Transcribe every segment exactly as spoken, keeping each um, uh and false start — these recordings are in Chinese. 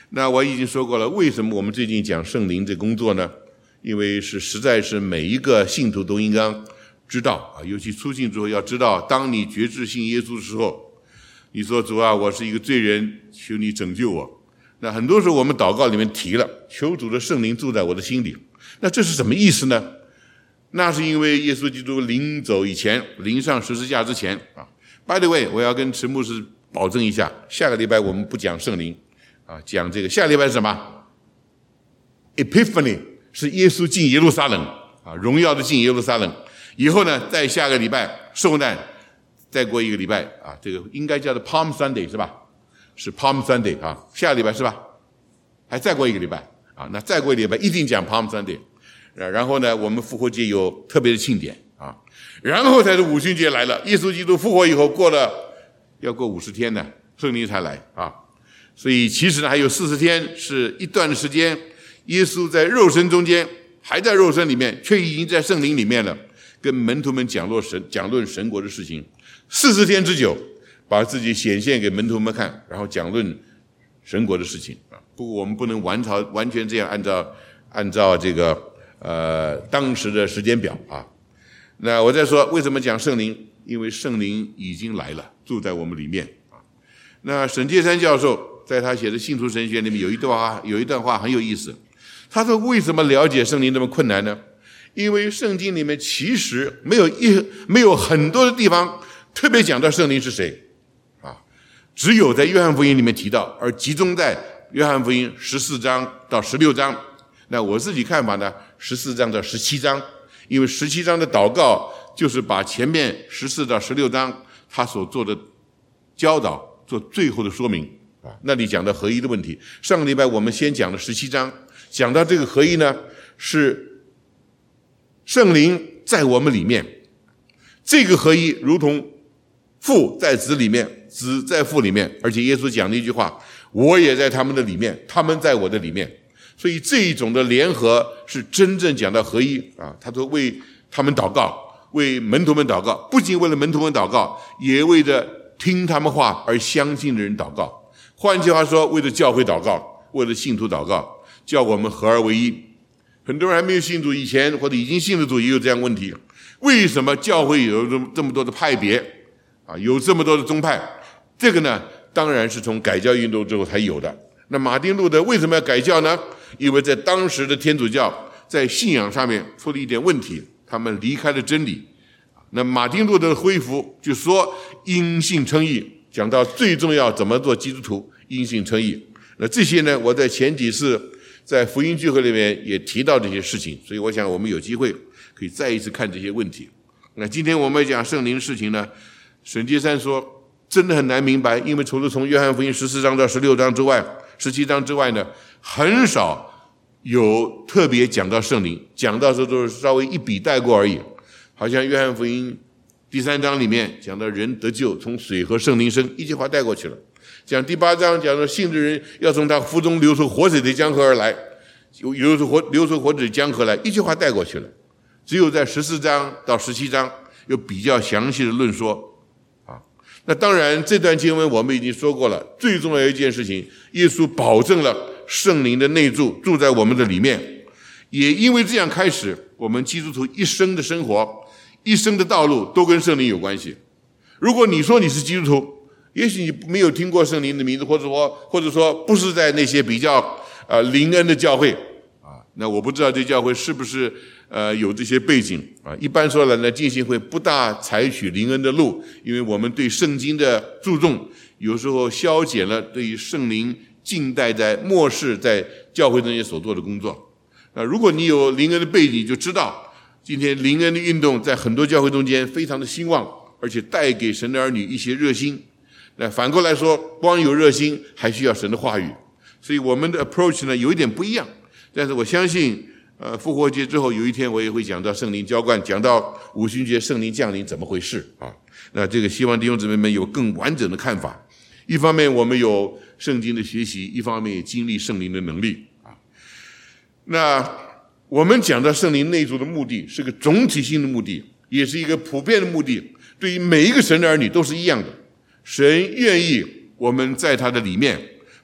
那我已经说过了，为什么我们最近讲圣灵这工作呢？因为是实在是每一个信徒都应当知道啊，尤其初信之后要知道，当你决志信耶稣的时候，你说主啊，我是一个罪人，求你拯救我。那很多时候我们祷告里面提了，求主的圣灵住在我的心里。那这是什么意思呢？那是因为耶稣基督临走以前，临上十字架之前啊。By the way， 我要跟陈牧师保证一下，下个礼拜我们不讲圣灵啊，讲这个下个礼拜是什么 ？Epiphany 是耶稣进耶路撒冷啊，荣耀的进耶路撒冷。以后呢，再下个礼拜受难，再过一个礼拜啊，这个应该叫做 Palm Sunday 是吧？是 Palm Sunday 啊，下个礼拜是吧？还再过一个礼拜啊，那再过一个礼拜一定讲 Palm Sunday。然后呢，我们复活节有特别的庆典啊，然后才是五旬节来了。耶稣基督复活以后，过了要过五十天呢，圣灵才来啊。所以其实呢，还有四十天是一段的时间，耶稣在肉身中间，还在肉身里面，却已经在圣灵里面了，跟门徒们讲论神讲论神国的事情，四十天之久，把自己显现给门徒们看，然后讲论神国的事情啊。不过我们不能完朝完全这样按照按照这个。呃，当时的时间表啊，那我再说为什么讲圣灵？因为圣灵已经来了，住在我们里面啊。那沈介山教授在他写的《信徒神学》里面有一段话，有一段话很有意思。他说：“为什么了解圣灵这么困难呢？因为圣经里面其实没有一没有很多的地方特别讲到圣灵是谁啊，只有在约翰福音里面提到，而集中在约翰福音十四章到十六章。那我自己看法呢？十四章到十七章，因为十七章的祷告就是把前面十四到十六章他所做的教导做最后的说明啊。那里讲到合一的问题，上个礼拜我们先讲了十七章，讲到这个合一呢，是圣灵在我们里面，这个合一如同父在子里面，子在父里面，而且耶稣讲了一句话：我也在他们的里面，他们在我的里面。所以这一种的联合是真正讲到合一啊！他说为他们祷告，为门徒们祷告，不仅为了门徒们祷告，也为着听他们话而相信的人祷告。换句话说，为了教会祷告，为了信徒祷告，叫我们合而为一。很多人还没有信主以前，或者已经信了主，也有这样的问题：为什么教会有这么多的派别啊？有这么多的宗派？这个呢，当然是从改教运动之后才有的。那马丁路德为什么要改教呢？因为在当时的天主教在信仰上面出了一点问题，他们离开了真理。那马丁路德的恢复就说因信称义，讲到最重要怎么做基督徒，因信称义。那这些呢，我在前几次在福音聚会里面也提到这些事情，所以我想我们有机会可以再一次看这些问题。那今天我们讲圣灵的事情呢，沈介山说真的很难明白，因为除了从约翰福音十四章到十六章之外，十七章之外呢，很少有特别讲到圣灵，讲到的时候都是稍微一笔带过而已。好像约翰福音第三章里面讲到人得救从水和圣灵生，一句话带过去了。讲第八章讲到信的人要从他腹中流出活水的江河而来，流出活流出活水江河来，一句话带过去了。只有在十四章到十七章有比较详细的论说啊。那当然这段经文我们已经说过了，最重要一件事情，耶稣保证了圣灵的内住住在我们的里面，也因为这样开始，我们基督徒一生的生活一生的道路都跟圣灵有关系。如果你说你是基督徒，也许你没有听过圣灵的名字，或者说或者说不是在那些比较呃灵恩的教会啊，那我不知道这教会是不是呃有这些背景啊。一般说来呢，浸信会不大采取灵恩的路，因为我们对圣经的注重有时候消减了对于圣灵近代在末世在教会中间所做的工作。那如果你有灵恩的背景，就知道今天灵恩的运动在很多教会中间非常的兴旺，而且带给神的儿女一些热心。那反过来说，光有热心还需要神的话语，所以我们的 approach 呢有一点不一样。但是我相信呃，复活节之后有一天我也会讲到圣灵浇灌，讲到五旬节圣灵降临怎么回事啊。那这个希望弟兄姊妹们有更完整的看法。一方面我们有圣经的学习，一方面也经历圣灵的能力啊。那我们讲到圣灵内住的目的是个总体性的目的，也是一个普遍的目的，对于每一个神的儿女都是一样的。神愿意我们在他的里面，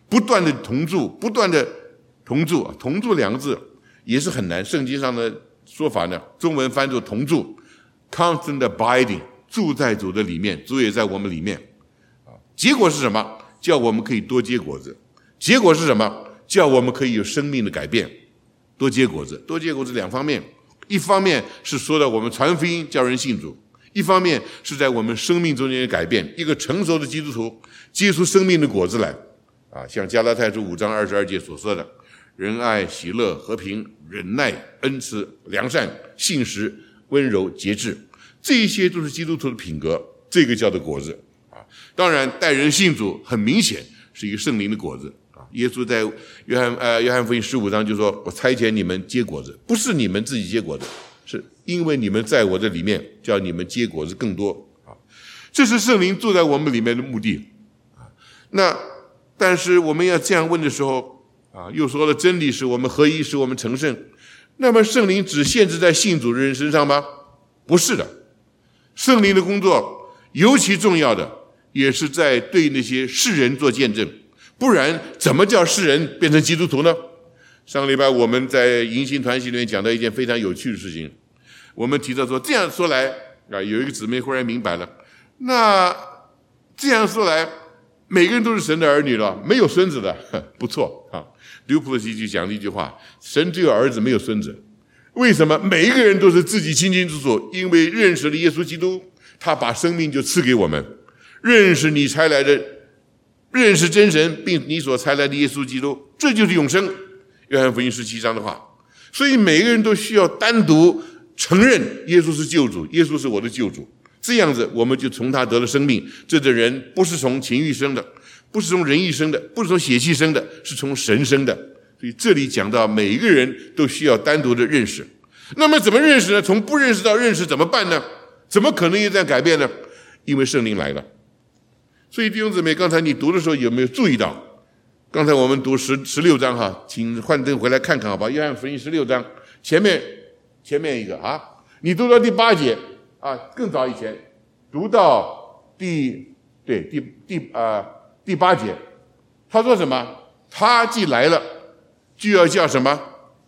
不断的同住，不断的同住，同住两个字也是很难，圣经上的说法呢，中文翻作同住 ，constant abiding， 住在主的里面，主也在我们里面。结果是什么？叫我们可以多结果子。结果是什么？叫我们可以有生命的改变。多结果子，多结果子两方面，一方面是说到我们传福音叫人信主，一方面是在我们生命中间的改变。一个成熟的基督徒结出生命的果子来啊，像加拉太书五章二十二节所说的，仁爱、喜乐、和平、忍耐、恩慈、良善、信实、温柔、节制，这一些都是基督徒的品格，这个叫做果子啊。当然待人信主很明显是一个圣灵的果子啊。耶稣在约翰呃约翰福音十五章就说，我差遣你们结果子，不是你们自己结果子，是因为你们在我的里面，叫你们结果子更多啊。这是圣灵住在我们里面的目的啊。那但是我们要这样问的时候啊，又说了真理使我们合一，使我们成圣。那么圣灵只限制在信主的人身上吗？不是的，圣灵的工作尤其重要的也是在对那些世人做见证，不然怎么叫世人变成基督徒呢？上个礼拜我们在迎新团契里面讲到一件非常有趣的事情，我们提到说，这样说来啊，有一个姊妹忽然明白了，那这样说来每个人都是神的儿女了，没有孙子的，不错啊。刘普西就讲了一句话，神只有儿子没有孙子。为什么？每一个人都是自己清清楚楚，因为认识了耶稣基督，他把生命就赐给我们，认识你才来的，认识真神并你所才来的耶稣基督，这就是永生。约翰福音十七章的话，所以每个人都需要单独承认耶稣是救主，耶稣是我的救主，这样子我们就从他得了生命。这个人不是从情欲生的，不是从人意生的，不是从血气生的，是从神生的。所以这里讲到每一个人都需要单独的认识。那么怎么认识呢？从不认识到认识怎么办呢？怎么可能有这样改变呢？因为圣灵来了。所以弟兄姊妹，刚才你读的时候有没有注意到？刚才我们读十十六章哈，请幻灯回来看看好吧？约翰福音十六章前面前面一个啊，你读到第八节啊，更早以前读到第对第第啊、呃、第八节，他说什么？他既来了，就要叫什么？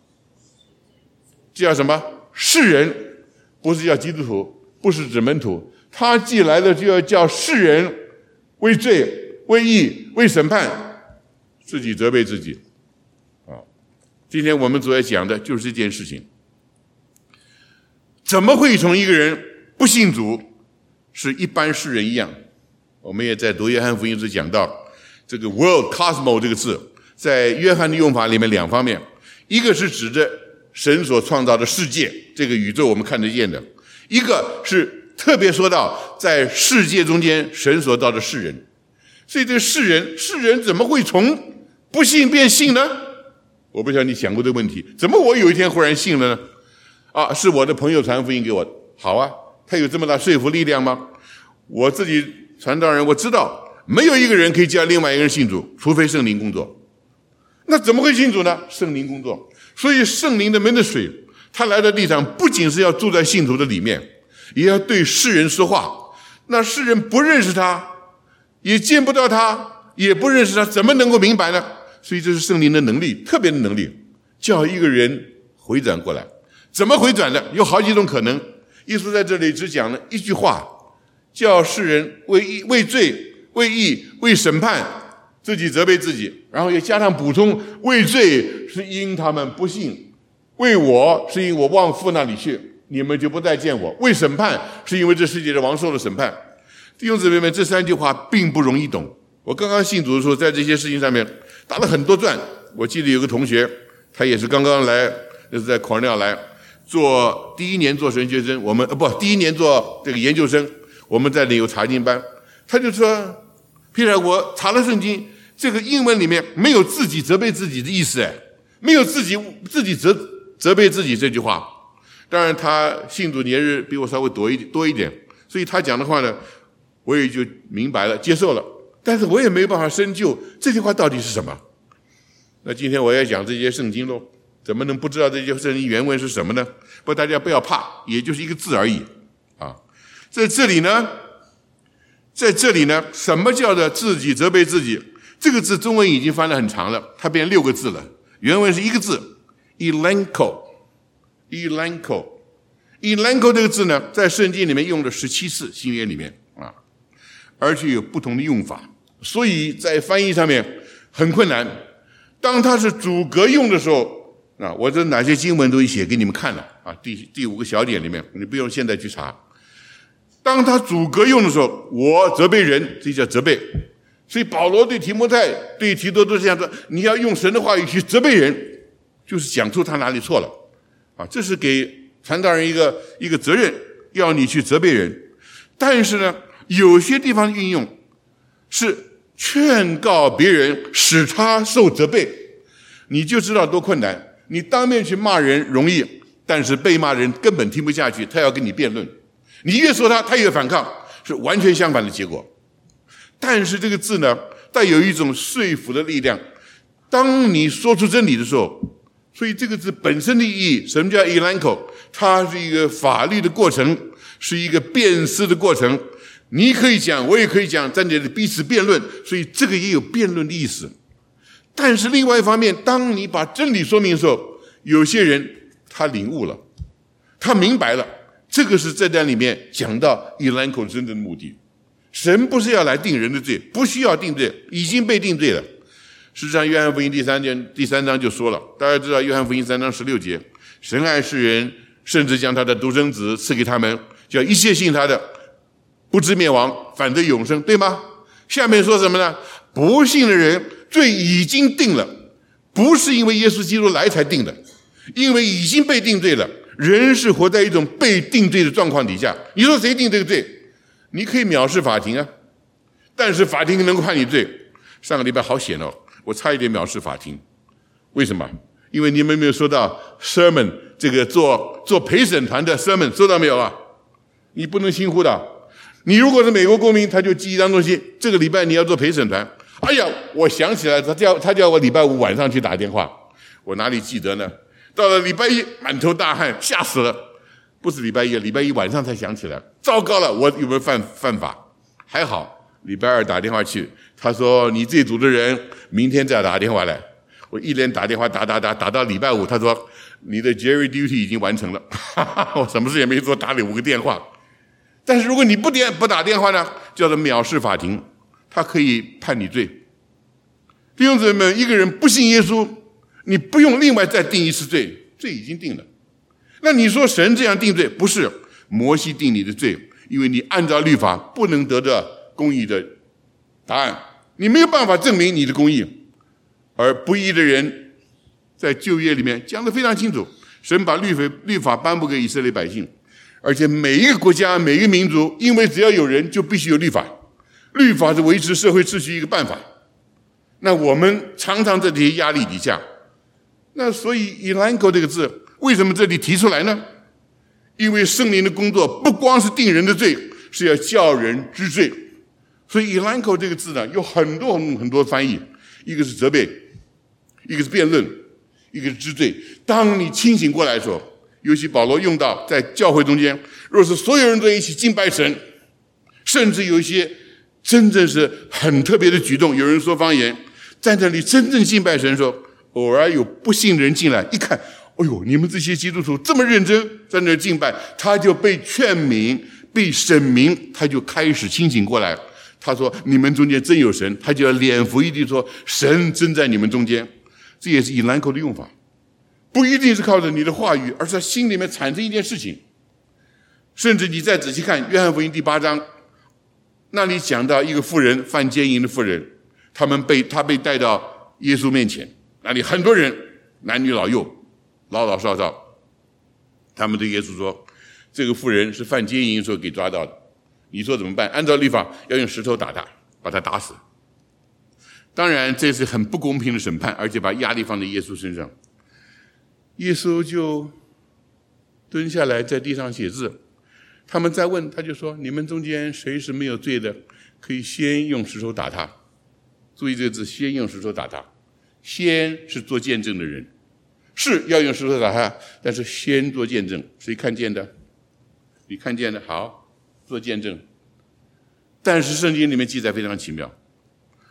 就叫什么？世人，不是叫基督徒，不是指门徒。他既来了，就要叫世人为罪、为义、为审判，自己责备自己。啊，今天我们主要讲的就是这件事情。怎么会从一个人不信主，是一般世人一样？我们也在读约翰福音时讲到，这个 world cosmos 这个字，在约翰的用法里面两方面，一个是指着神所创造的世界，这个宇宙我们看得见的；一个是特别说到在世界中间神所造的世人。所以这个世人，世人怎么会从不信变信呢？我不晓得你想过这个问题，怎么我有一天忽然信了呢？啊，是我的朋友传福音给我，好啊，他有这么大说服力量吗？我自己传道人，我知道没有一个人可以叫另外一个人信主，除非圣灵工作。那怎么会信主呢？圣灵工作。所以圣灵的门的水，他来到地上不仅是要住在信徒的里面，也要对世人说话。那世人不认识他，也见不到他，也不认识他，怎么能够明白呢？所以这是圣灵的能力，特别的能力，叫一个人回转过来。怎么回转的？有好几种可能。耶稣在这里只讲了一句话，叫世人为义、为罪、为义、为审判，自己责备自己，然后也加上补充：为罪是因他们不信，为我是因我往父那里去，你们就不再见我；为审判是因为这世界的王受了审判。弟兄姊妹们，这三句话并不容易懂。我刚刚信主的时候，在这些事情上面打了很多转。我记得有个同学，他也是刚刚来，那是在考尔来做第一年做神学生，我们呃不第一年做这个研究生，我们在那有查经班，他就说：“皮特，我查了圣经，这个英文里面没有自己责备自己的意思，哎，没有自己自己责责备自己这句话。当然，他信主年日比我稍微多一多一点，所以他讲的话呢，我也就明白了，接受了。但是我也没有办法深究这句话到底是什么。那今天我要讲这些圣经喽，怎么能不知道这些圣经原文是什么呢？不，大家不要怕，也就是一个字而已啊。在这里呢，在这里呢，什么叫做自己责备自己？ 这个字中文已经翻得很长了，它变六个字了。原文是一个字 elenco elenco elenco 这个字呢，在圣经里面用了十七次，新约里面啊，而且有不同的用法，所以在翻译上面很困难。当它是主格用的时候啊，我这哪些经文都写给你们看了啊，第第五个小点里面，你不用现在去查。当他主格用的时候，我责备人，这叫责备。所以保罗对提摩太、对提多都是这样说：你要用神的话语去责备人，就是讲出他哪里错了啊。这是给传道人一个一个责任，要你去责备人。但是呢，有些地方运用是劝告别人，使他受责备，你就知道多困难。你当面去骂人容易，但是被骂人根本听不下去，他要跟你辩论，你越说他，他越反抗，是完全相反的结果。但是这个字呢，带有一种说服的力量。当你说出真理的时候，所以这个字本身的意义，什么叫 elenco？ 它是一个法律的过程，是一个辩思的过程。你可以讲，我也可以讲，在这里彼此辩论，所以这个也有辩论的意思。但是另外一方面，当你把真理说明的时候，有些人他领悟了，他明白了，这个是在这里面讲到 elenco 真正的目的。神不是要来定人的罪，不需要定罪，已经被定罪了。事实上，约翰福音第三章第三章就说了，大家知道约翰福音三章十六节，神爱世人，甚至将他的独生子赐给他们，叫一切信他的不至灭亡，反得永生，对吗？下面说什么呢？不信的人罪已经定了，不是因为耶稣基督来才定的，因为已经被定罪了。人是活在一种被定罪的状况底下。你说谁定这个罪？你可以藐视法庭啊，但是法庭能够判你罪。上个礼拜好险哦，我差一点藐视法庭。为什么？因为你们没有收到 sermon 这个做做陪审团的 sermon， 收到没有啊？你不能轻忽的。你如果是美国公民，他就记一张东西，这个礼拜你要做陪审团。哎呀，我想起来，他叫他叫我礼拜五晚上去打电话，我哪里记得呢？到了礼拜一，满头大汗，吓死了。不是礼拜一，礼拜一晚上才想起来，糟糕了，我有没有犯犯法？还好，礼拜二打电话去，他说你这组的人明天再打电话来。我一连打电话打打打打到礼拜五，他说你的 jury duty 已经完成了。我什么事也没做，打了五个电话。但是如果你不点不打电话呢，叫做藐视法庭，他可以判你罪。弟兄姊妹们，一个人不信耶稣，你不用另外再定一次罪，罪已经定了。那你说神这样定罪，不是摩西定你的罪，因为你按照律法不能得到公义的答案，你没有办法证明你的公义。而不义的人在旧约里面讲得非常清楚，神把律法律法颁布给以色列百姓，而且每一个国家每一个民族，因为只要有人就必须有律法，律法是维持社会秩序一个办法。那我们常常在这些压力底下，那所以 elenco 这个字为什么这里提出来呢？因为圣灵的工作不光是定人的罪，是要叫人知罪。所以 elenco 这个字呢，有很多很多很多翻译，一个是责备，一个是辩论，一个是知罪。当你清醒过来的时候，尤其保罗用到在教会中间，若是所有人都一起敬拜神，甚至有一些真正是很特别的举动，有人说方言，在这里真正敬拜神的时候，偶尔有不信的人进来，一看，哎呦，你们这些基督徒这么认真在那敬拜，他就被劝勉，被审明，他就开始清醒过来。他说你们中间真有神，他就要脸伏一地说神真在你们中间。这也是elenco的用法，不一定是靠着你的话语，而是在心里面产生一件事情。甚至你再仔细看约翰福音第八章，那里讲到一个妇人，犯奸淫的妇人，他们被他被带到耶稣面前，那里很多人，男女老幼，老老少少，他们对耶稣说，这个妇人是犯奸淫的时候给抓到的，你说怎么办？按照律法要用石头打他，把他打死。当然这是很不公平的审判，而且把压力放在耶稣身上。耶稣就蹲下来在地上写字，他们再问，他就说，你们中间谁是没有罪的，可以先用石头打他。注意这个字，先用石头打他。先是做见证的人，是要用石头打他，但是先做见证。谁看见的？你看见的，好，做见证。但是圣经里面记载非常奇妙，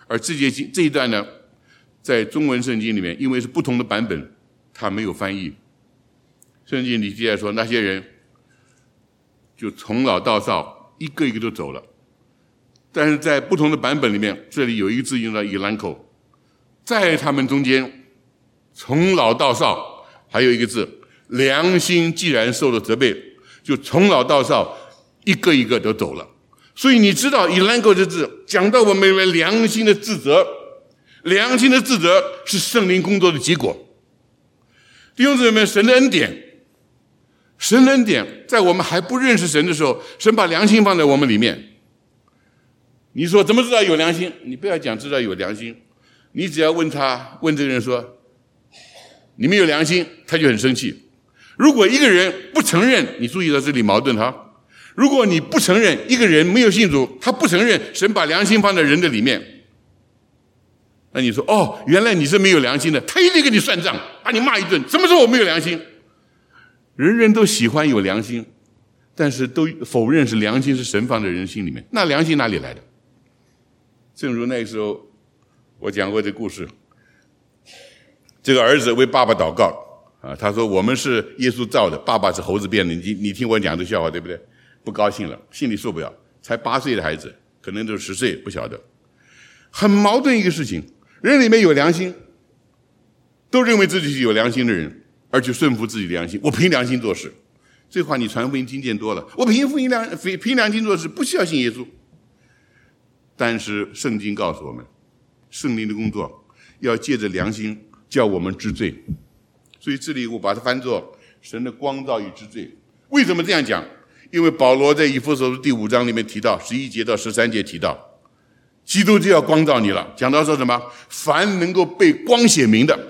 而这节这一段呢，在中文圣经里面，因为是不同的版本，它没有翻译。圣经里接着说，那些人就从老到少一个一个都走了。但是在不同的版本里面，这里有一个字用到 elanco， 在他们中间从老到少还有一个字，良心既然受了责备，就从老到少一个一个都走了。所以你知道 elanco 这字讲到我们良心的自责，良心的自责是圣灵工作的结果。弟兄姊妹们，神的恩典，神的恩典在我们还不认识神的时候，神把良心放在我们里面。你说怎么知道有良心？你不要讲知道有良心，你只要问他，问这个人说你没有良心，他就很生气。如果一个人不承认，你注意到这里矛盾哈。如果你不承认一个人没有信主，他不承认神把良心放在人的里面，那你说哦，原来你是没有良心的，他一定给你算账，把你骂一顿。什么时候我没有良心？人人都喜欢有良心，但是都否认是良心是神放在人心里面。那良心哪里来的？正如那个时候我讲过这故事，这个儿子为爸爸祷告啊，他说我们是耶稣造的，爸爸是猴子变的。你你听我讲这笑话对不对？不高兴了，心里受不了。才八岁的孩子，可能都十岁，不晓得，很矛盾一个事情。人里面有良心，都认为自己是有良心的人，而且顺服自己的良心。我凭良心做事，这话你传福音听见多了。我凭福音良凭良心做事，不需要信耶稣。但是圣经告诉我们，圣灵的工作要借着良心叫我们知罪。所以这里我把它翻作神的光照与知罪。为什么这样讲？因为保罗在以弗所书第五章里面提到，十一节到十三节提到，基督就要光照你了。讲到说什么？凡能够被光显明的，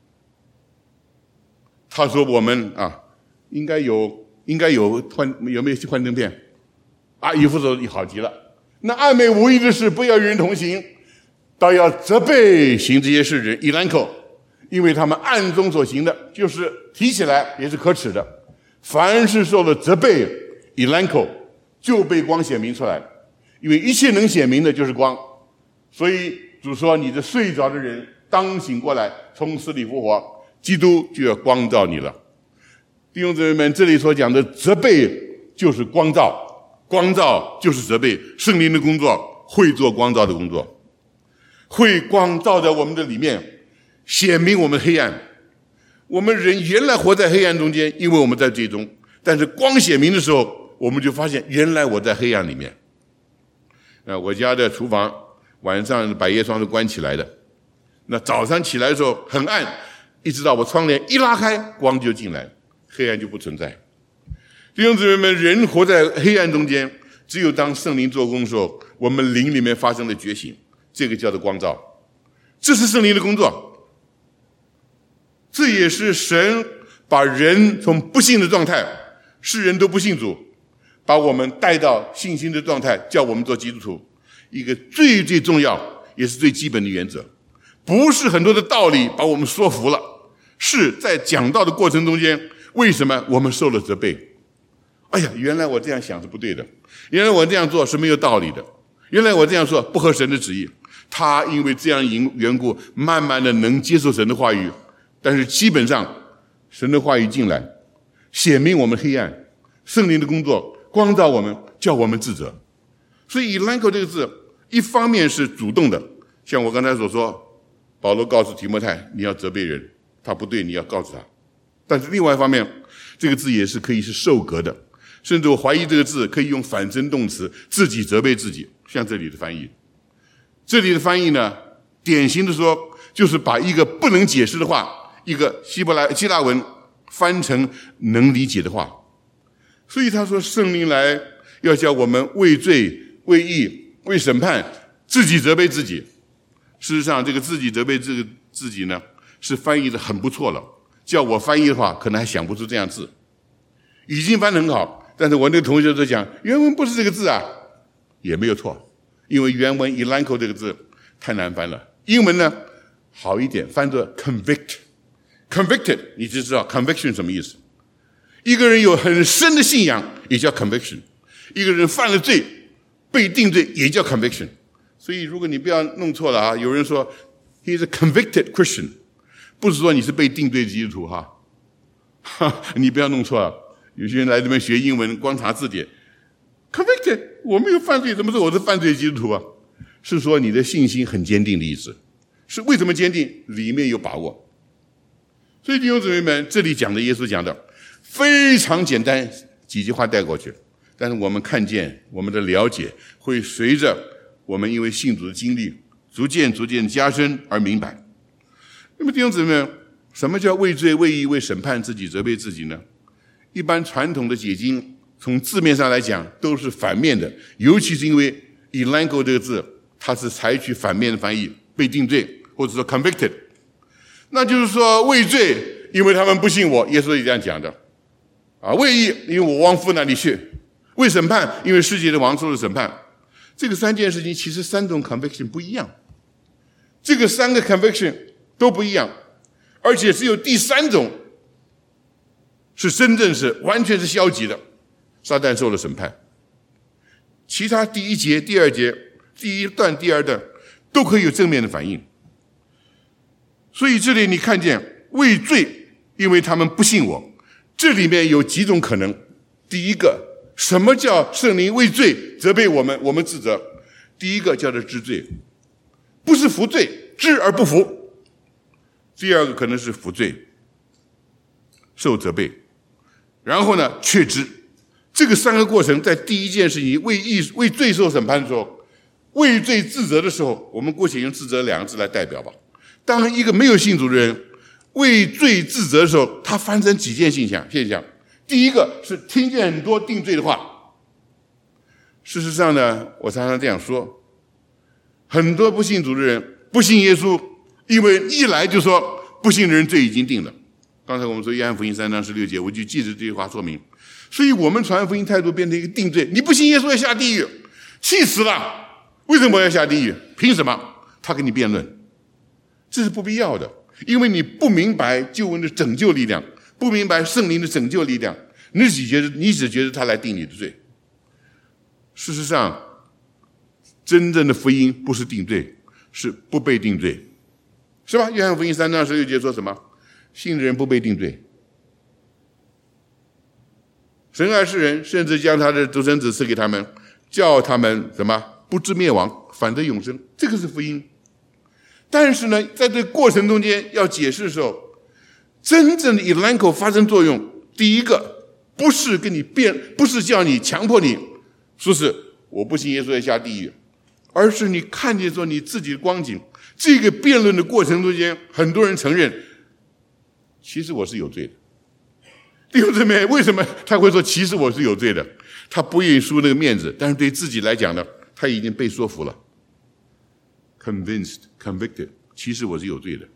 他说我们啊，应该有应该有幻有没有幻灯片啊？以弗所书好极了。那暧昧无益的事，不要与人同行，倒要责备行这些事人elanco，因为他们暗中所行的，就是提起来也是可耻的。凡是受了责备elanco，就被光显明出来，因为一切能显明的就是光。所以主说，你这睡着的人当醒过来，从死里复活，基督就要光照你了。弟兄姊妹们，这里所讲的责备就是光照，光照就是责备。圣灵的工作会做光照的工作，会光照在我们的里面，显明我们黑暗。我们人原来活在黑暗中间，因为我们在罪中，但是光显明的时候，我们就发现原来我在黑暗里面。那我家的厨房晚上百叶窗是关起来的，那早上起来的时候很暗，一直到我窗帘一拉开，光就进来，黑暗就不存在。弟兄姊妹们，人活在黑暗中间，只有当圣灵做工的时候，我们灵里面发生了觉醒，这个叫做光照。这是圣灵的工作，这也是神把人从不信的状态，世人都不信主，把我们带到信心的状态，叫我们做基督徒。一个最最重要也是最基本的原则，不是很多的道理把我们说服了，是在讲道的过程中间，为什么我们受了责备？哎呀，原来我这样想是不对的，原来我这样做是没有道理的，原来我这样做不合神的旨意。他因为这样缘故，慢慢的能接受神的话语，但是基本上神的话语进来，显明我们黑暗，圣灵的工作光照我们，叫我们自责。所以 elanco 这个字一方面是主动的，像我刚才所说，保罗告诉提摩太你要责备人，他不对你要告诉他。但是另外一方面，这个字也是可以是受格的，甚至我怀疑这个字可以用反身动词，自己责备自己，像这里的翻译。这里的翻译呢，典型的说就是把一个不能解释的话，一个希伯来希腊文翻成能理解的话。所以他说圣灵来要叫我们为罪为义为审判自己责备自己。事实上这个自己责备这个自己呢，是翻译的很不错了，叫我翻译的话可能还想不出这样字，已经翻得很好，但是我那个同学在讲原文不是这个字啊，也没有错，因为原文 elanco 这个字太难翻了。英文呢好一点，翻作 convict convicted， 你就知道 conviction 什么意思。一个人有很深的信仰也叫 conviction， 一个人犯了罪被定罪也叫 conviction。 所以如果你不要弄错了啊，有人说 he is a convicted Christian， 不是说你是被定罪的基督徒哈，哈，你不要弄错了。有些人来这边学英文，光查字典 ，convicted， 我没有犯罪，怎么说我是犯罪基督徒啊？是说你的信心很坚定的意思。是为什么坚定？里面有把握。所以弟兄姊妹们，这里讲的耶稣讲的非常简单，几句话带过去。但是我们看见，我们的了解会随着我们因为信主的经历，逐渐逐渐加深而明白。那么弟兄姊妹们，什么叫为罪、为义、为审判自己、责备自己呢？一般传统的解经，从字面上来讲都是反面的，尤其是因为 elango 这个字，它是采取反面的翻译，被定罪，或者说 convicted。那就是说为罪，因为他们不信我，耶稣也这样讲的啊。为义，因为我往父那里去；为审判，因为世界的王受了审判。这个三件事情其实三种 conviction 不一样，这个三个 conviction 都不一样，而且只有第三种是真正是完全是消极的，撒旦受了审判。其他第一节、第二节、第一段、第二段都可以有正面的反应。所以这里你看见为罪，因为他们不信我，这里面有几种可能。第一个，什么叫圣灵为罪责备我们，我们自责？第一个叫做知罪，不是服罪，知而不服。第二个可能是服罪，受责备，然后呢确知。这个三个过程，在第一件事情为义为罪受审判的时候，为罪自责的时候，我们姑且用自责两个字来代表吧。当一个没有信主的人为罪自责的时候，他发生几件现象现象。第一个是听见很多定罪的话。事实上呢，我常常这样说，很多不信主的人不信耶稣，因为一来就说不信的人罪已经定了。刚才我们说约翰福音三章十六节，我就记着这句话说明。所以我们传福音态度变成一个定罪，你不信耶稣要下地狱，气死了！为什么要下地狱？凭什么？他跟你辩论。这是不必要的，因为你不明白救恩的拯救力量，不明白圣灵的拯救力量，你只觉得你只觉得他来定你的罪。事实上，真正的福音不是定罪，是不被定罪，是吧？约翰福音三章十六节说什么？信的人不被定罪。神爱世人，甚至将他的独生子赐给他们，叫他们什么？不至灭亡，反得永生。这个是福音。但是呢，在这个过程中间要解释的时候，真正的以兰口发生作用，第一个不是跟你辩，不是叫你强迫你说是我不信耶稣要下地狱，而是你看见说你自己的光景。这个辩论的过程中间，很多人承认，其实我是有罪的。弟兄姊妹，为什么他会说其实我是有罪的？他不愿意输那个面子，但是对自己来讲呢，他已经被说服了。Convinced, convicted， 其实我是有罪的。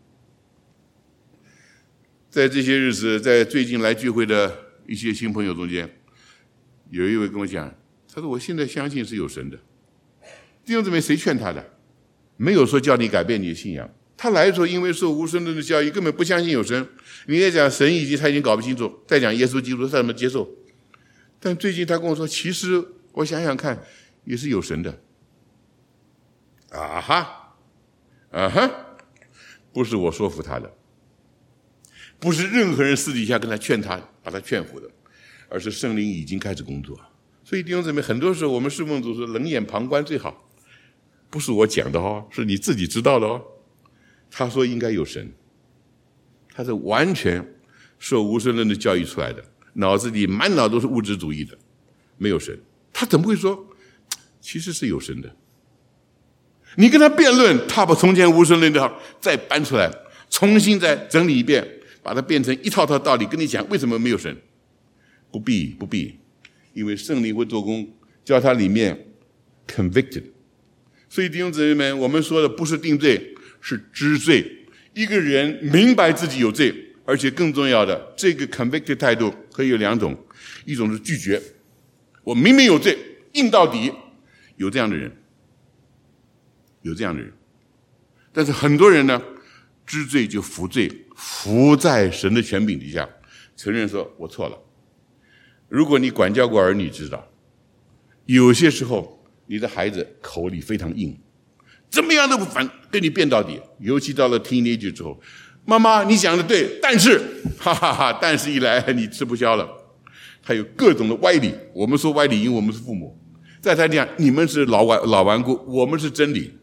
在这些日子，在最近来聚会的一些新朋友中间，有一位跟我讲，他说我现在相信是有神的。弟兄姊妹，谁劝他的？没有说叫你改变你的信仰。他来的时候，因为受无神论的教育，根本不相信有神。你也讲神以及他已经搞不清楚，再讲耶稣基督，他怎么接受？但最近他跟我说，其实我想想看，也是有神的。啊哈！啊哈，不是我说服他的，不是任何人私底下跟他劝他，把他劝服的，而是圣灵已经开始工作。所以弟兄姊妹，很多时候我们侍奉主说冷眼旁观最好，不是我讲的哦，是你自己知道的哦。他说应该有神，他是完全受无神论的教育出来的，脑子里满脑都是物质主义的，没有神，他怎么会说其实是有神的？你跟他辩论，他把从前无神论的再搬出来，重新再整理一遍，把它变成一套套道理，跟你讲为什么没有神。不必不必，因为圣灵会做工，叫他里面 convicted。 所以弟兄姊妹们，我们说的不是定罪，是知罪。一个人明白自己有罪，而且更重要的，这个 convicted 态度可以有两种，一种是拒绝，我明明有罪，硬到底，有这样的人，有这样的人。但是很多人呢，知罪就服罪，服在神的权柄底下，承认说我错了。如果你管教过儿女，知道有些时候你的孩子口里非常硬， 怎么样都不反，跟你辩到底。尤其到了teenager之后，妈妈你讲的对，但是哈哈哈，但是一来你吃不消了。他有各种的歪理，我们说歪理，因为我们是父母，在他讲你们是老顽老顽固，我们是真理。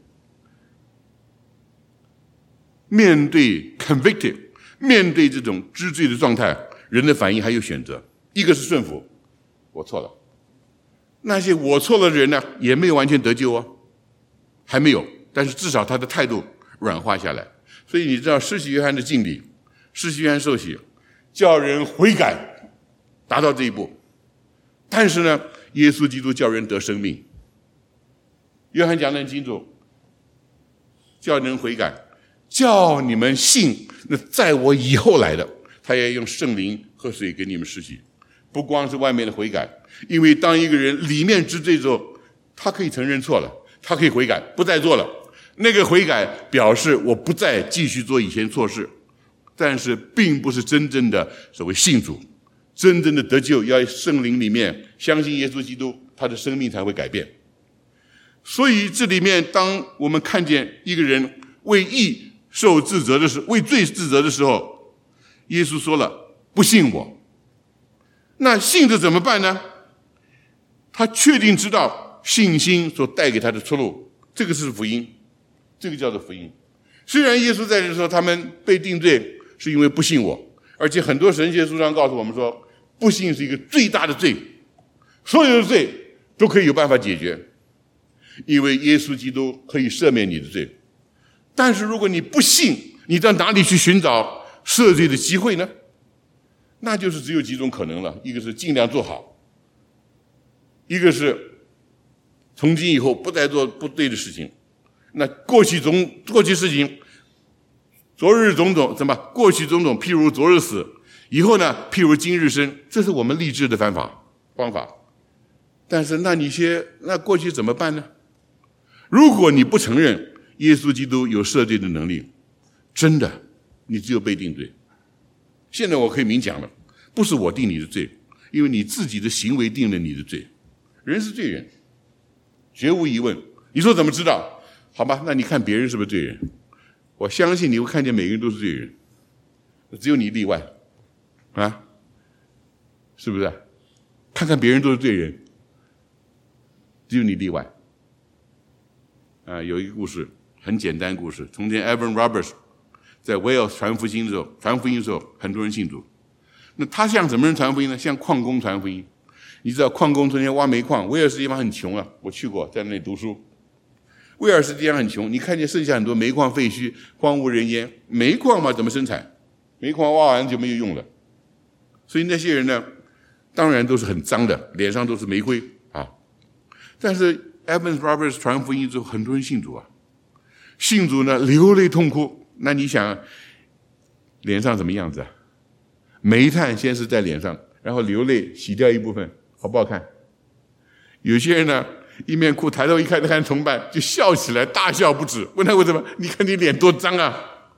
面对 convicted， 面对这种知罪的状态，人的反应还有选择，一个是顺服，我错了。那些我错了的人呢，也没有完全得救哦，还没有，但是至少他的态度软化下来。所以你知道施洗约翰的敬礼，施洗约翰受洗，叫人悔改，达到这一步。但是呢，耶稣基督叫人得生命。约翰讲得很清楚，叫人悔改，叫你们信那在我以后来的，他也用圣灵和水给你们施洗。不光是外面的悔改，因为当一个人里面知罪之后，他可以承认错了，他可以悔改，不再做了。那个悔改表示我不再继续做以前错事，但是并不是真正的所谓信主，真正的得救要圣灵里面相信耶稣基督，他的生命才会改变。所以这里面当我们看见一个人为义受自责的时候，为罪自责的时候，耶稣说了不信我。那信着怎么办呢？他确定知道信心所带给他的出路，这个是福音，这个叫做福音。虽然耶稣在这时候他们被定罪是因为不信我，而且很多神学书上告诉我们说，不信是一个最大的罪，所有的罪都可以有办法解决，因为耶稣基督可以赦免你的罪。但是如果你不信，你到哪里去寻找赦罪的机会呢？那就是只有几种可能了，一个是尽量做好，一个是从今以后不再做不对的事情。那过去种过去事情，昨日种种什么？过去种种，譬如昨日死，以后呢，譬如今日生，这是我们励志的方法方法。但是那你些那过去怎么办呢？如果你不承认耶稣基督有赦罪的能力，真的你只有被定罪。现在我可以明讲了，不是我定你的罪，因为你自己的行为定了你的罪。人是罪人，绝无疑问。你说怎么知道？好吧，那你看别人是不是罪人？我相信你会看见每个人都是罪人，只有你例外啊，是不是？看看别人都是罪人，只有你例外啊。有一个故事，很简单的故事。从前 Evan Roberts在 Wales 传福音的时候，传福音的时候，很多人信主。那他向什么人传福音呢？向矿工传福音。你知道矿工从前挖煤矿，威尔士地方很穷啊，我去过，在那里读书。威尔士地方很穷，你看见剩下很多煤矿废墟，荒无人烟。煤矿嘛，怎么生产？煤矿挖完就没有用了。所以那些人呢，当然都是很脏的，脸上都是煤灰啊。但是 Evans Roberts 传福音之后，很多人信主啊，信主呢流泪痛哭。那你想脸上什么样子啊？煤炭先是在脸上，然后流泪洗掉一部分，好不好看？有些人呢一面哭，抬头一看，看同伴就笑起来，大笑不止。问他为什么？你看你脸多脏啊！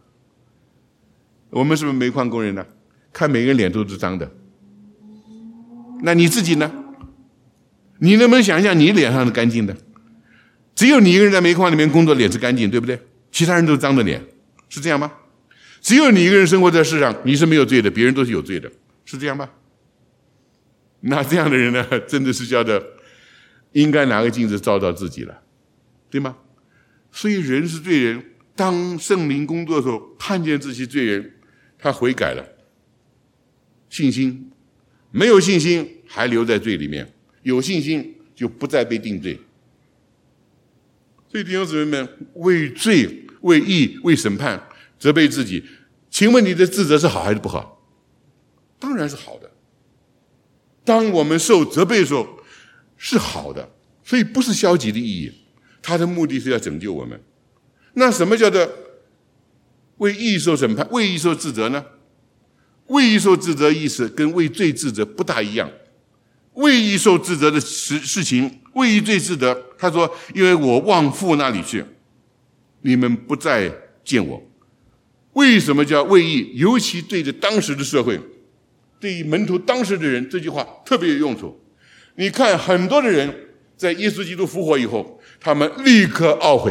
我们是不是煤矿工人呢？看每个人脸都是脏的。那你自己呢？你能不能想象你脸上是干净的？只有你一个人在煤矿里面工作，脸是干净，对不对？其他人都是脏的脸，是这样吗？只有你一个人生活在世上，你是没有罪的，别人都是有罪的，是这样吗？那这样的人呢，真的是叫做应该拿个镜子照照自己了，对吗？所以人是罪人，当圣灵工作的时候，看见这些罪人，他悔改了，信心，没有信心还留在罪里面，有信心就不再被定罪。所以弟兄姊妹们，为罪、为义、为审判责备自己，请问你的自责是好还是不好？当然是好的。当我们受责备的时候是好的，所以不是消极的意义，它的目的是要拯救我们。那什么叫做为义受审判、为义受自责呢？为义受自责意思跟为罪自责不大一样。为义受自责的事事情，为义罪自责，他说因为我往父那里去，你们不再见我。为什么叫为义？尤其对着当时的社会，对于门徒当时的人，这句话特别有用处。你看很多的人在耶稣基督复活以后，他们立刻懊悔，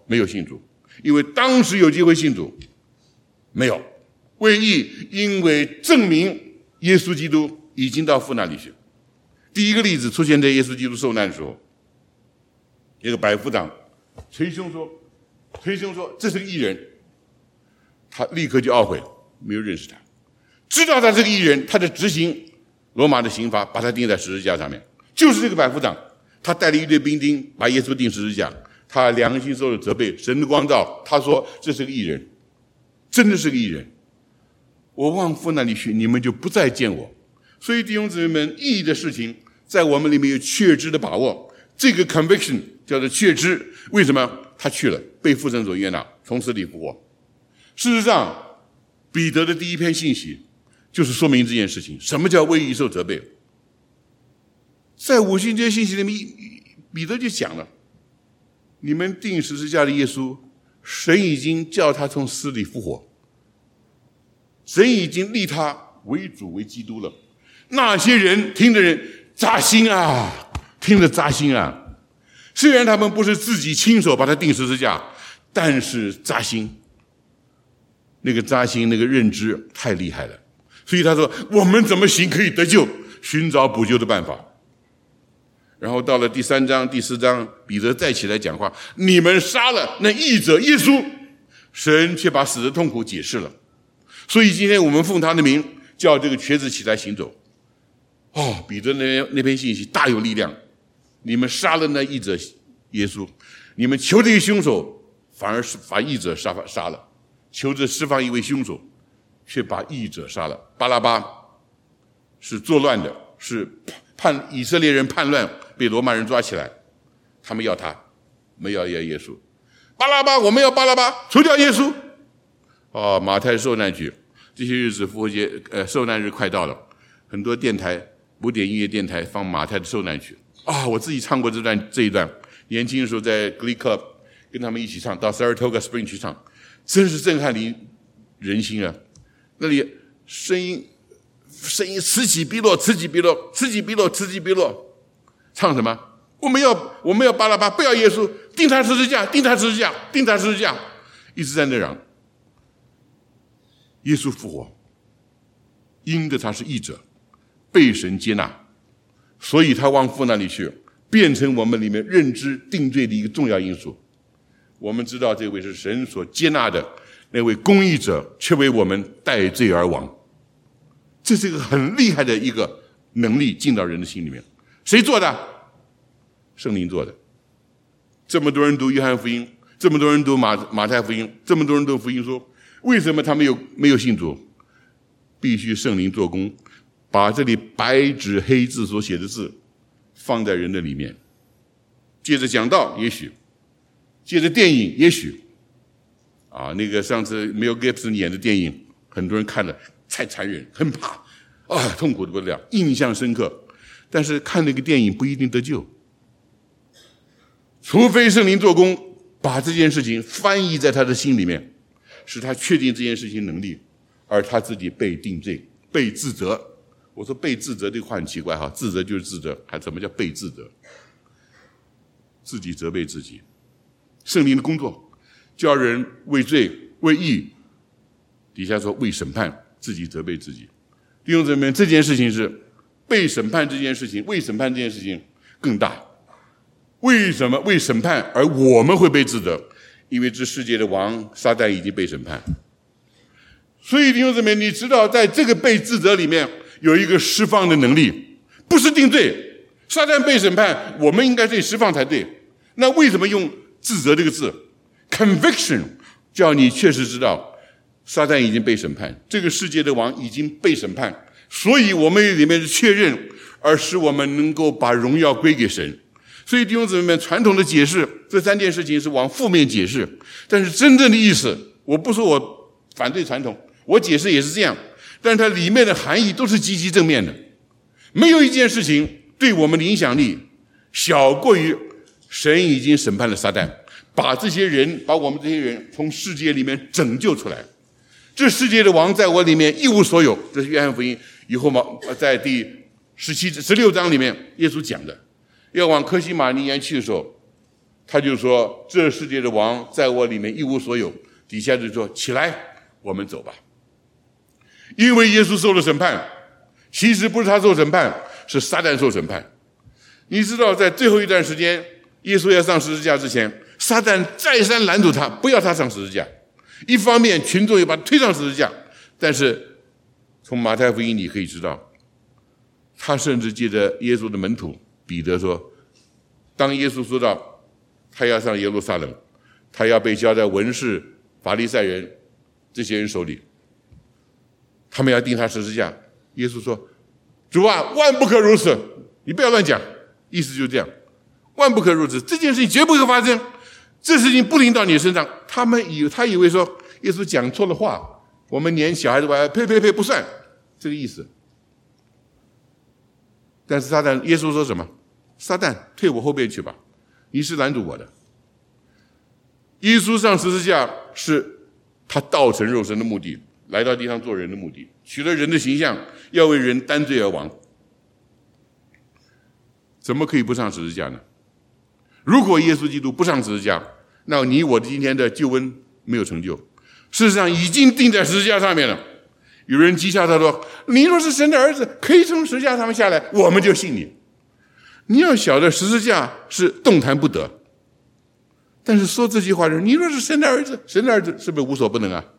没有信主，因为当时有机会信主，没有。为义，因为证明耶稣基督已经到父那里去。第一个例子出现在耶稣基督受难的时候，一个百夫长捶胸说，捶胸说这是个义人，他立刻就懊悔，没有认识他，知道他是个义人，他在执行罗马的刑罚，把他钉在十字架上面。就是这个百夫长，他带了一队兵丁把耶稣钉十字架，他良心受了责备，神的光照，他说这是个义人，真的是个义人，我往父那里去，你们就不再见我。所以弟兄姊妹们，义的事情在我们里面有确知的把握，这个 conviction 叫做确知。为什么？他去了，被父神所悦纳，从死里复活。事实上，彼得的第一篇信息就是说明这件事情。什么叫为义受责备？在五旬节信息里面，彼得就讲了，你们钉十字架的耶稣，神已经叫他从死里复活，神已经立他为主为基督了。那些人听的人扎心啊，听着扎心啊。虽然他们不是自己亲手把他钉十字架，但是扎心，那个扎心，那个认知太厉害了。所以他说，我们怎么行可以得救？寻找补救的办法。然后到了第三章、第四章，彼得再起来讲话：你们杀了那义者耶稣，神却把死的痛苦解释了。所以今天我们奉他的名，叫这个瘸子起来行走。哦，彼得那那篇信息大有力量。你们杀了那义者耶稣，你们求这个凶手，反而是把义者杀杀了；求着释放一位凶手，却把义者杀了。巴拉巴是作乱的，是叛以色列人叛乱，被罗马人抓起来，他们要他，没要要耶稣。巴拉巴，我们要巴拉巴，除掉耶稣。哦，马太受难曲，这些日子复活节呃受难日快到了，很多电台古典音乐电台放马太的受难曲。啊，我自己唱过这段这一段，年轻的时候在 Glee Club 跟他们一起唱，到 Saratoga Spring 去唱，真是震撼力人心啊！那里声音声音此起彼落，此起彼落，此起彼落，此起彼落。唱什么？我们要我们要巴拉巴，不要耶稣，钉他十字架，钉他十字架，钉他十字架，一直在那嚷。耶稣复活，因着他是义者，被神接纳。所以他往父那里去，变成我们里面认知定罪的一个重要因素。我们知道这位是神所接纳的那位公义者，却为我们代罪而亡。这是一个很厉害的一个能力进到人的心里面。谁做的？圣灵做的。这么多人读约翰福音，这么多人读马马太福音，这么多人读福音书，为什么他们有没有信主？必须圣灵做工，把这里白纸黑字所写的字放在人的里面。接着讲道，也许接着电影，也许啊，那个上次Mel Gibson演的电影，很多人看了太残忍，很怕啊，痛苦的不得了，印象深刻。但是看那个电影不一定得救，除非圣灵做工，把这件事情翻译在他的心里面，使他确定这件事情能力，而他自己被定罪、被自责。我说被自责这个话很奇怪哈，自责就是自责，还什么叫被自责？自己责备自己。圣灵的工作，叫人为罪、为义，底下说为审判，自己责备自己。弟兄姊妹，这件事情是被审判，这件事情为审判这件事情更大。为什么为审判而我们会被自责？因为这世界的王撒旦已经被审判。所以弟兄姊妹，你知道在这个被自责里面有一个释放的能力，不是定罪。撒旦被审判，我们应该被释放才对。那为什么用自责这个字 conviction 叫你确实知道撒旦已经被审判，这个世界的王已经被审判，所以我们里面的确认，而使我们能够把荣耀归给神。所以弟兄姊妹们，传统的解释这三件事情是往负面解释，但是真正的意思，我不说我反对传统，我解释也是这样，但是它里面的含义都是积极正面的。没有一件事情对我们的影响力小过于神已经审判了撒旦，把这些人，把我们这些人从世界里面拯救出来。这世界的王在我里面一无所有，这是约翰福音以后嘛，在第十七、十六章里面耶稣讲的。要往科西玛尼园去的时候， 他就说这世界的王在我里面一无所有，底下就说起来，我们走吧。因为耶稣受了审判，其实不是他受审判，是撒旦受审判。你知道在最后一段时间，耶稣要上十字架之前，撒旦再三拦阻他，不要他上十字架。一方面群众也把他推上十字架，但是从马太福音你可以知道，他甚至借着耶稣的门徒彼得说，当耶稣说到他要上耶路撒冷，他要被交在文士法利赛人这些人手里，他们要钉他十字架，耶稣说，主啊，万不可如此，你不要乱讲，意思就是这样，万不可如此，这件事情绝不会发生，这事情不临到你身上。他们以他以为说耶稣讲错了话，我们连小孩子玩呸呸呸不算，这个意思。但是撒旦，耶稣说什么？撒旦，退我后边去吧，你是拦阻我的。耶稣上十字架是他道成肉身的目的，来到地上做人的目的，取了人的形象，要为人担罪而亡。怎么可以不上十字架呢？如果耶稣基督不上十字架，那你我今天的救恩没有成就，事实上已经钉在十字架上面了。有人讥笑他说，你若是神的儿子，可以从十字架上面下来，我们就信你。你要晓得十字架是动弹不得，但是说这句话的人，你若是神的儿子，神的儿子是不是无所不能啊？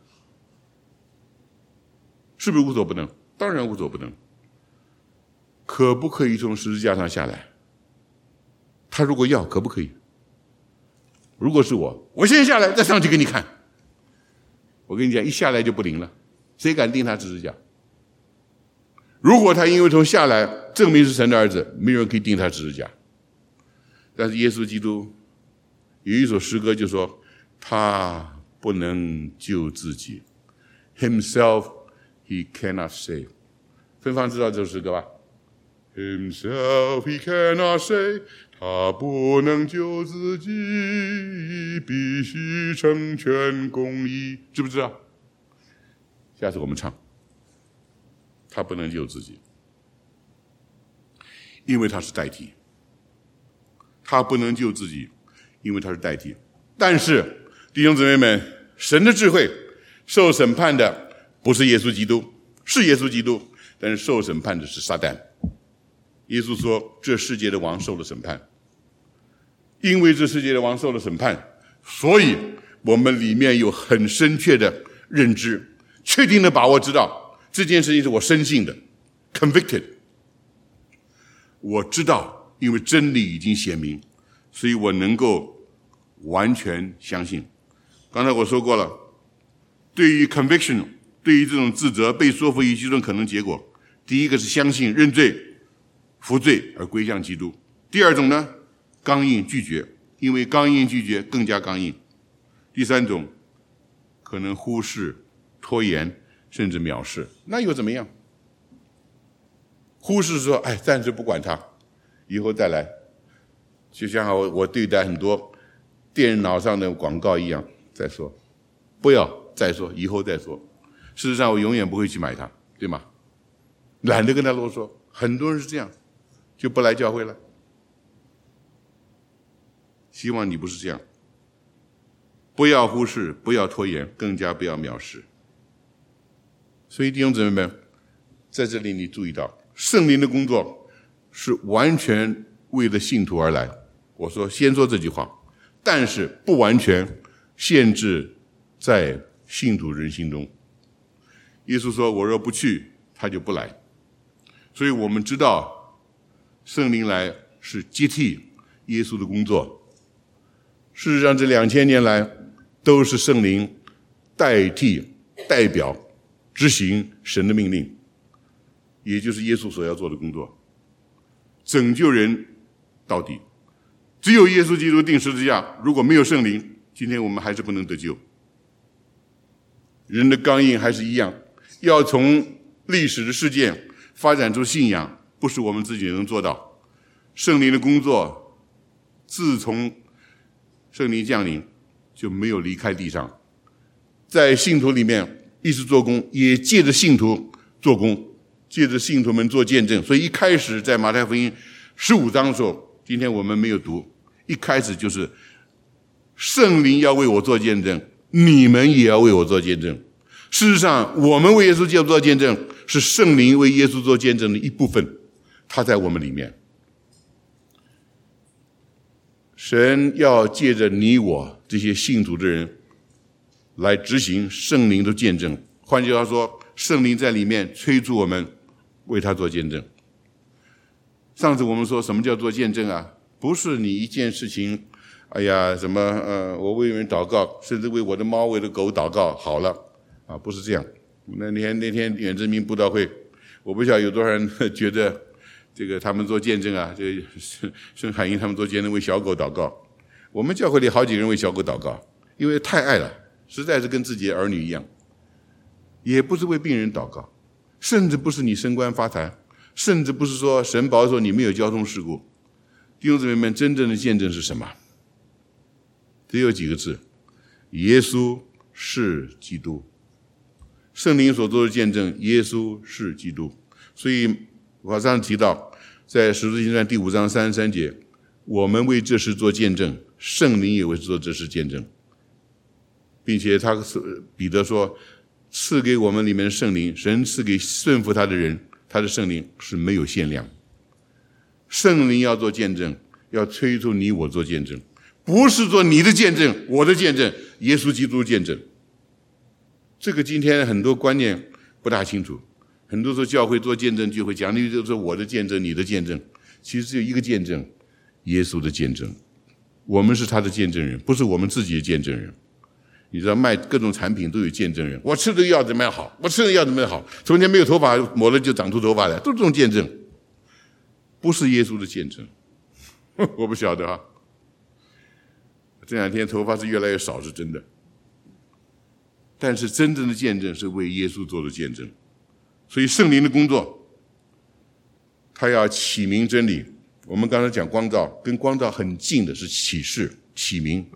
是不是无所不能？当然无所不能。可不可以从十字架上下来？他如果要，可不可以？如果是我，我先下来再上去给你看。我跟你讲，一下来就不灵了，谁敢钉他十字架？如果他因为从下来证明是神的儿子，没有人可以钉他十字架。但是耶稣基督有一首诗歌就说，他不能救自己， Himself he cannot save。 芬芳知道这首诗歌吧？ Himself he cannot save， 他不能救自己，必须成全公义。知不知道？下次我们唱。他不能救自己，因为他是代替。他不能救自己，因为他是代替。但是弟兄姊妹们，神的智慧，受审判的不是耶稣基督，是耶稣基督，但是受审判的是撒旦。耶稣说，这世界的王受了审判，因为这世界的王受了审判，所以我们里面有很深切的认知，确定的把握知道这件事情是我深信的 convicted。 我知道，因为真理已经显明，所以我能够完全相信。刚才我说过了，对于 conviction， 对于这种自责被说服以几种可能结果，第一个是相信认罪服罪而归向基督，第二种呢，刚硬拒绝，因为刚硬拒绝更加刚硬，第三种可能忽视拖延甚至藐视，那又怎么样？忽视说，哎，暂时不管他，以后再来，就像我我对待很多电脑上的广告一样，再说，不要再说，以后再说。事实上，我永远不会去买它，对吗？懒得跟他啰嗦，很多人是这样，就不来教会了。希望你不是这样，不要忽视，不要拖延，更加不要藐视。所以弟兄姊妹们，在这里你注意到，圣灵的工作是完全为了信徒而来。我说先说这句话，但是不完全限制在信徒人心中。耶稣说，我若不去，他就不来。所以我们知道圣灵来是接替耶稣的工作。事实上这两千年来都是圣灵代替代表执行神的命令，也就是耶稣所要做的工作，拯救人到底。只有耶稣基督钉十字架，如果没有圣灵，今天我们还是不能得救。人的刚硬还是一样，要从历史的事件发展出信仰，不是我们自己能做到。圣灵的工作自从圣灵降临就没有离开地上，在信徒里面一直做工，也借着信徒做工，借着信徒们做见证。所以一开始在马太福音十五章的时候，今天我们没有读， 一开始就是圣灵要为我做见证，你们也要为我做见证。事实上，我们为耶稣做见证，是圣灵为耶稣做见证的一部分，他在我们里面。神要借着你我这些信主的人来执行圣灵的见证。换句话说，圣灵在里面催促我们为他做见证。上次我们说什么叫做见证啊？不是你一件事情，哎呀，什么呃，我为人祷告，甚至为我的猫、为我的狗祷告，好了啊，不是这样。那天那天远征民布道会，我不晓得有多少人觉得这个他们做见证啊，这个孙海英他们做见证为小狗祷告。我们教会里好几个人为小狗祷告，因为太爱了，实在是跟自己的儿女一样。也不是为病人祷告，甚至不是你升官发财，甚至不是说神保守你没有交通事故。弟兄姊妹们，真正的见证是什么？只有几个字：耶稣是基督。圣灵所做的见证，耶稣是基督。所以我上次提到，在使徒行传第五章三十三节，我们为这事做见证，圣灵也为做这事见证，并且他彼得说，赐给我们里面的圣灵，神赐给顺服他的人，他的圣灵是没有限量。圣灵要做见证，要催促你我做见证，不是做你的见证，我的见证，耶稣基督的见证。这个今天很多观念不大清楚，很多时候教会做见证聚会讲的就是我的见证，你的见证，其实只有一个见证，耶稣的见证。我们是他的见证人，不是我们自己的见证人。你知道卖各种产品都有见证人，我吃的药怎么样好，我吃的药怎么样好，从前没有头发抹了就长出头发来，都是这种见证，不是耶稣的见证。我不晓得啊，这两天头发是越来越少是真的，但是真正的见证是为耶稣做的见证。所以圣灵的工作，他要启明真理。我们刚才讲光照，跟光照很近的是启示、启明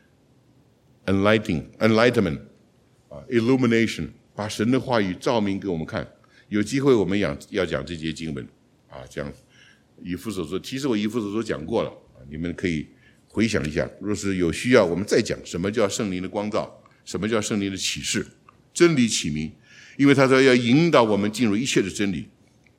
enlightening enlightenment 啊 illumination， 把神的话语照明给我们看。有机会我们要要讲这节经文啊，讲以弗所说，其实我以弗所说讲过了，你们可以回想一下，若是有需要我们再讲什么叫圣灵的光照，什么叫圣灵的启示，真理启明。因为他说要引导我们进入一切的真理，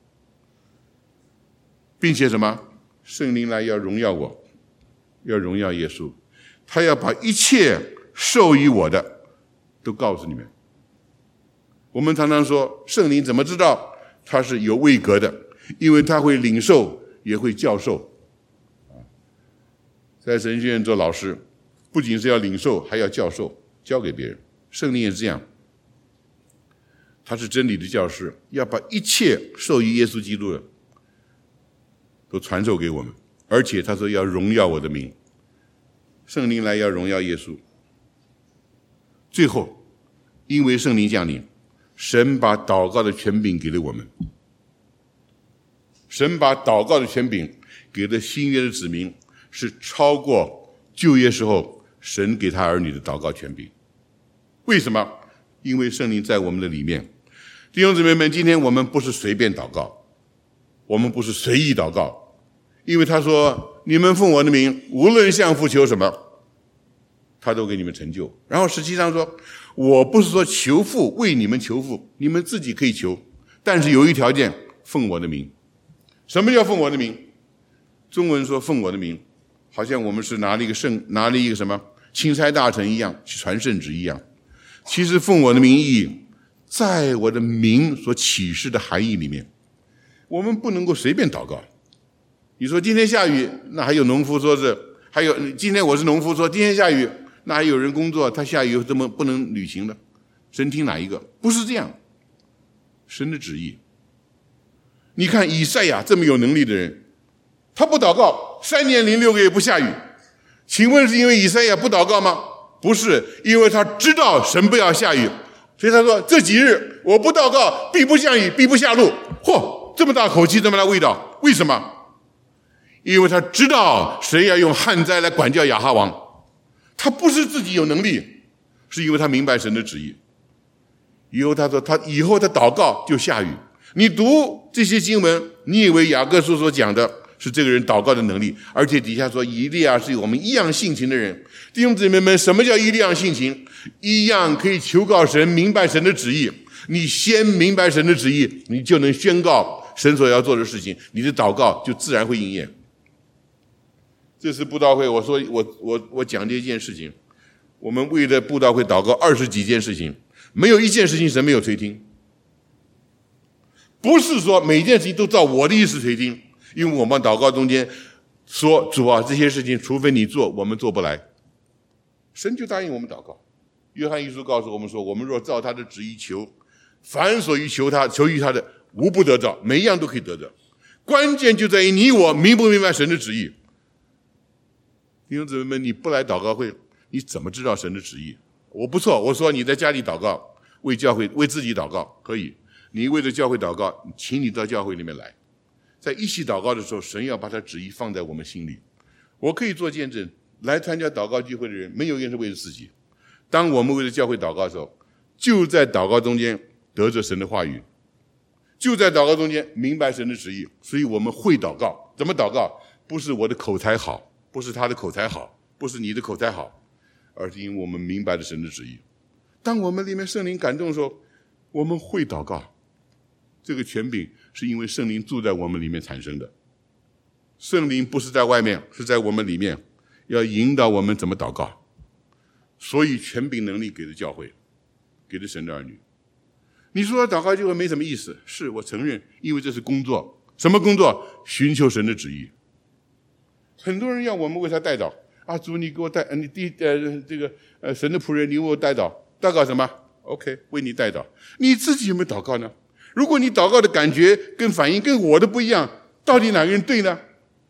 并且什么？圣灵来要荣耀我，要荣耀耶稣，他要把一切授予我的都告诉你们。我们常常说圣灵怎么知道他是有位格的？因为他会领受也会教授。在神学院做老师，不仅是要领受还要教授，教给别人。圣灵也是这样，他是真理的教师，要把一切授予耶稣基督的都传授给我们，而且他说要荣耀我的名，圣灵来要荣耀耶稣。最后因为圣灵降临，神把祷告的权柄给了我们，神把祷告的权柄给了新约的子民，是超过旧约时候神给他儿女的祷告权柄。为什么？因为圣灵在我们的里面。弟兄姊妹们，今天我们不是随便祷告，我们不是随意祷告，因为他说你们奉我的名无论向父求什么，他都给你们成就。然后实际上说，我不是说求父为你们求父，你们自己可以求，但是有一条件，奉我的名。什么叫奉我的名？中文说奉我的名，好像我们是拿了一个圣拿了一个什么钦差大臣一样去传圣旨一样。其实奉我的名义，在我的名所启示的含义里面，我们不能够随便祷告。你说今天下雨，那还有农夫说是，还有今天我是农夫说今天下雨，那还有人工作，他下雨怎么不能履行呢？神听哪一个？不是这样，神的旨意。你看以赛亚这么有能力的人，他不祷告，三年零六个月不下雨，请问是因为以赛亚不祷告吗？不是，因为他知道神不要下雨，所以他说这几日我不祷告，必不降雨，必不下露。嚯，这么大口气，这么大味道，为什么？因为他知道神要用旱灾来管教亚哈王，他不是自己有能力，是因为他明白神的旨意。以后他说他以后他祷告就下雨。你读这些经文，你以为雅各书所讲的是这个人祷告的能力。而且底下说以利亚是我们一样性情的人。弟兄姊妹们，什么叫一样性情？一样可以求告神，明白神的旨意。你先明白神的旨意，你就能宣告神所要做的事情，你的祷告就自然会应验。这次布道会，我说我我我讲这一件事情，我们为了布道会祷告二十几件事情，没有一件事情神没有垂听。不是说每件事情都照我的意思垂听，因为我们祷告中间说主啊，这些事情除非你做，我们做不来。神就答应我们祷告。约翰一书告诉我们说，我们若照他的旨意求，凡所欲求他求于他的，无不得着，每一样都可以得着。关键就在于你我明不明白神的旨意。弟兄姊妹们，你不来祷告会，你怎么知道神的旨意？我不错，我说你在家里祷告，为教会为自己祷告可以，你为着教会祷告，请你到教会里面来。在一起祷告的时候，神要把他旨意放在我们心里。我可以做见证，来参加祷告聚会的人，没有一个人是为了自己。当我们为了教会祷告的时候，就在祷告中间得着神的话语，就在祷告中间明白神的旨意。所以我们会祷告。怎么祷告？不是我的口才好，不是他的口才好，不是你的口才好，而是因为我们明白了神的旨意。当我们里面圣灵感动的时候，我们会祷告。这个权柄是因为圣灵住在我们里面产生的。圣灵不是在外面，是在我们里面，要引导我们怎么祷告。所以权柄能力给了教会，给了神的儿女。你说祷告就会没什么意思，是我承认，因为这是工作。什么工作？寻求神的旨意。很多人要我们为他代祷啊，主你给我代，你第呃这个呃神的仆人，你为我代祷，代祷什么 ？OK， 为你代祷。你自己有没有祷告呢？如果你祷告的感觉跟反应跟我的不一样，到底哪个人对呢？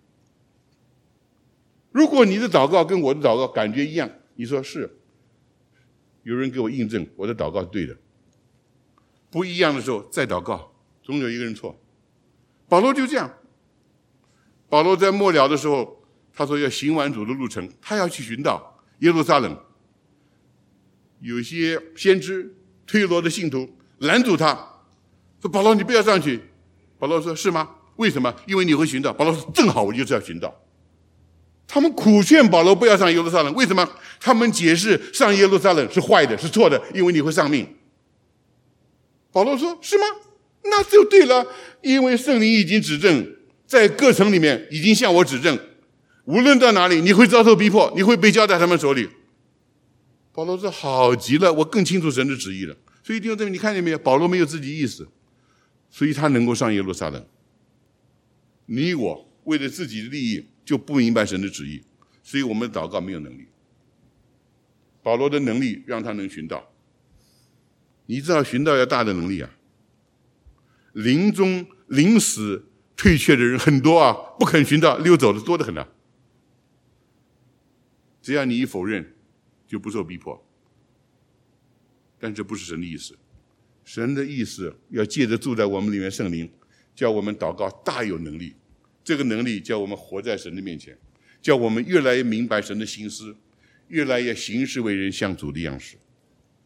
如果你的祷告跟我的祷告感觉一样，你说是，有人给我印证我的祷告是对的。不一样的时候再祷告，总有一个人错。保罗就这样，保罗在末了的时候，他说要行完主的路程，他要去寻到耶路撒冷。有些先知推罗的信徒拦住他，说保罗你不要上去。保罗说是吗？为什么？因为你会寻到。保罗说正好我就是要寻到。他们苦劝保罗不要上耶路撒冷，为什么？他们解释上耶路撒冷是坏的，是错的，因为你会丧命。保罗说是吗？那就对了，因为圣灵已经指证，在各城里面已经向我指证，无论到哪里你会遭受逼迫，你会被交在他们手里。保罗说好极了，我更清楚神的旨意了。所以弟兄姊妹，你看见没有？保罗没有自己意思，所以他能够上耶路撒冷。你我为了自己的利益就不明白神的旨意，所以我们的祷告没有能力。保罗的能力让他能寻到。你知道寻到要大的能力啊，临终临死退却的人很多啊，不肯寻到溜走的多得很啊。只要你一否认，就不受逼迫。但这不是神的意思，神的意思要借着住在我们里面圣灵，叫我们祷告大有能力。这个能力叫我们活在神的面前，叫我们越来越明白神的心思，越来越行事为人像主的样式。